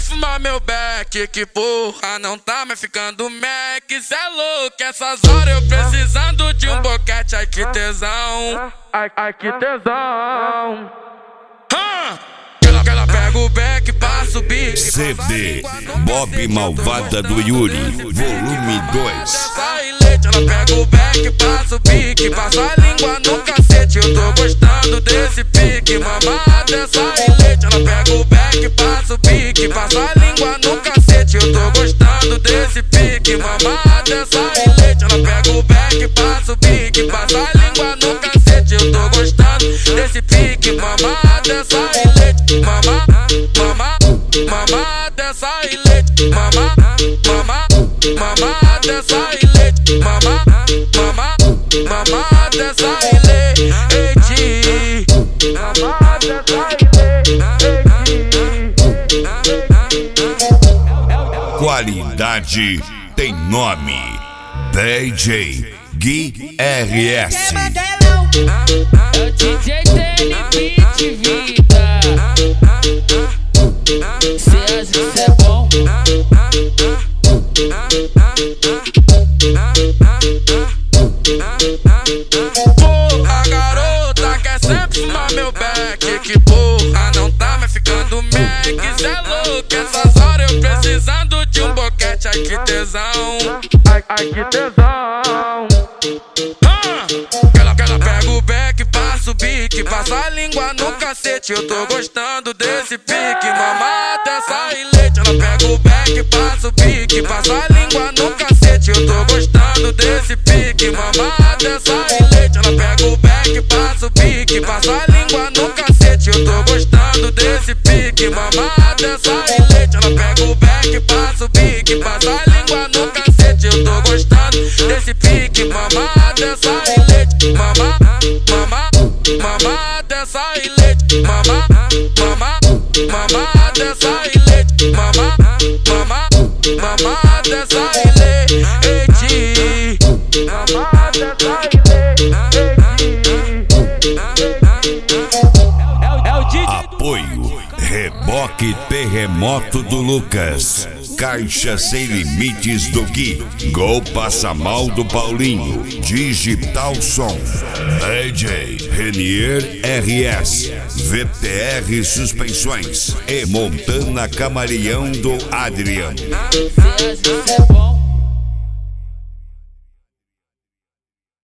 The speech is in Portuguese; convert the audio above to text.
fumar meu beck, que porra, não tá mais ficando mac. Cê é louco, essas horas eu precisando de um boquete. Ai que tesão, ai que tesão. Ela pega o beck, passa o bico. CD Bob Malvada do Yuri, volume 2. Ela pega o beck, passa o pique, passa a língua no cacete. Eu tô gostando desse pique, mamada essa leite. Ela pega o beck, passa o pique, passa a língua no cacete. Eu tô gostando desse pique, mamada essa leite. Ela pega o beck, passa o pique, passa a língua no cacete. Eu tô gostando desse pique, mamada essa leite. Mamada essa leite. Mamada essa leite. Mamada essa leite. Mamada essa Qualidade tem nome. DJ Gui RS. É o DJ Tene Beat Vida. Cê acha que cê é bom? Porra, garota quer sempre fumar meu beck, que porra, não tá mais ficando mac. Cê é louco, essas horas eu precisando de um boquete. Ai que tesão, ai que tesão. Ela pega o beck, passa o bique, passa a língua no cacete. Eu tô gostando desse pique, mamada essa leite. Ela pega o beck, passa o bique, passa a língua no cacete. Eu tô gostando desse pique, mamada essa leite. Ela pega o beck, passa o bique, passa a língua no cacete. Eu tô gostando desse pique, mamada essa leite. Ela pega o beck, passa o bique, passa a língua no cacete. Eu tô gostando desse pique, mamada essa leite. Mamada essa leite. Mamada essa leite. Mamada essa leite. Mamada essa leite. Apoio Reboque Terremoto do Lucas, Caixa Sem Limites do Gui, Gol Passa Mal do Paulinho, Digital Som, DJ Renier RS, VTR Suspensões e Montana Camaleão do Adriano. Cê acha que cê é bom?